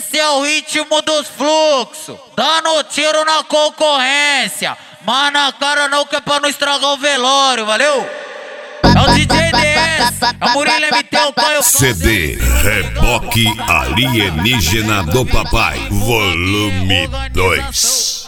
Esse é o ritmo dos fluxos, dando tiro na concorrência. Mas na cara não, que é pra não estragar o velório, valeu? É o DJ DS, é o Murilo MT, o Caio. CD Reboque Alienígena do Papai, volume 2.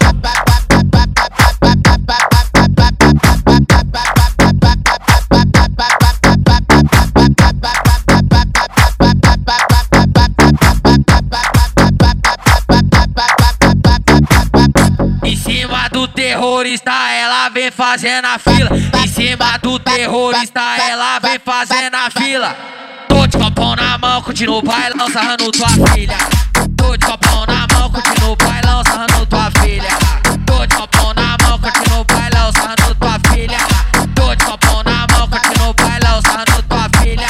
Em cima do terrorista, ela vem fazendo a fila. Em cima do terrorista, ela vem fazendo a fila. Tô de copão na mão, continuo bailão, sarrando tua filha. Tô de copão na mão, continuo bailão, sarrando tua filha. Tô de copão na mão, continuo bailão, sarrando tua filha. Tô de copão na mão, continuo bailão, sarrando tua filha.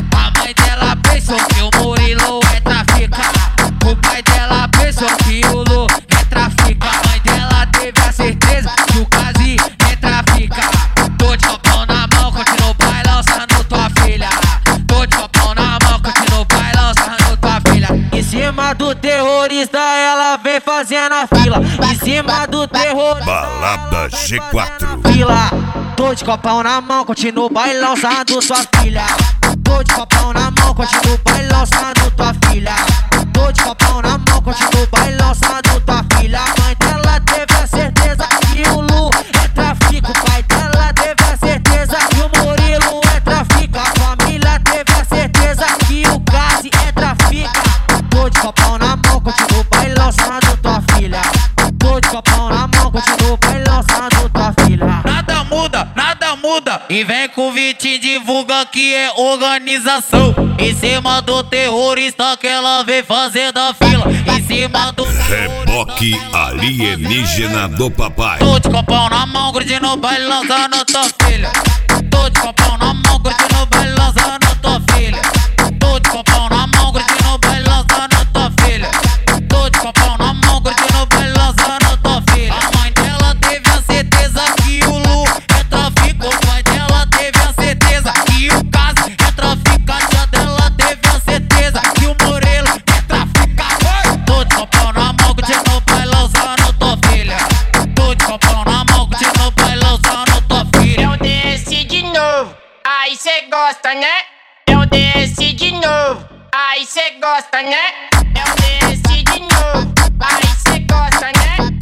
A mãe dela pensou que o Murilo é traficar. O pai dela pensou que o Lu é traficar. A mãe dela teve a certeza que o Kazi é traficar. Tô de copão na mão, continuo bailão, sarrando tua filha. Tô de copão na mão, continuo bailão, sarrando tua filha. Em cima do terrorista, ela vem fazendo a fila. Em cima do terrorista, Balada G4. fila. Tô de copão na mão, continuo bailão, sarrando tua filha. Tô de copão na mão, continuo bailão, sarrando tua filha. Tô de copão na mão, continuo bailão, sarrando tua filha. A mãe dela teve a certeza que o Lu é trafico. O pai dela teve a certeza que o Murilo é trafica. A família teve a certeza que o Kazi é trafica. Tô de copão na mão, continuo bailão, sarrando tua filha. Tô de copão na mão, continuo bailão, sarrando tua filha. Nada muda, nada muda. E vem com o Vitinho, divulga que é organização. Em cima do terrorista que ela vem fazendo a fila. Em cima do Reboque Alienígena do Papai. Tô de copão na mão, curtindo bailão, sarrando tua filha. Tô de copão na mão, curtindo bailão, sarrando tua filha. Tô de copão na mão, curtindo bailão, sarrando tua filha. Tô de copão na mão, curtindo bailão, sarrando tua filha. A mãe dela teve a certeza que o Lu é trafico. O pai dela teve a certeza que o Kazi é traficante. A dela teve a certeza que o Murilo é traficante. Tô de copão na mão, curtindo bailão, sarrando tua filha. Tô de copão na mão, curtindo bailão, sarrando tua filha. Eu desci de novo, aí cê gosta, né? Eu desci de novo, aí cê gosta, né? Eu desci de novo, aí cê gosta, né?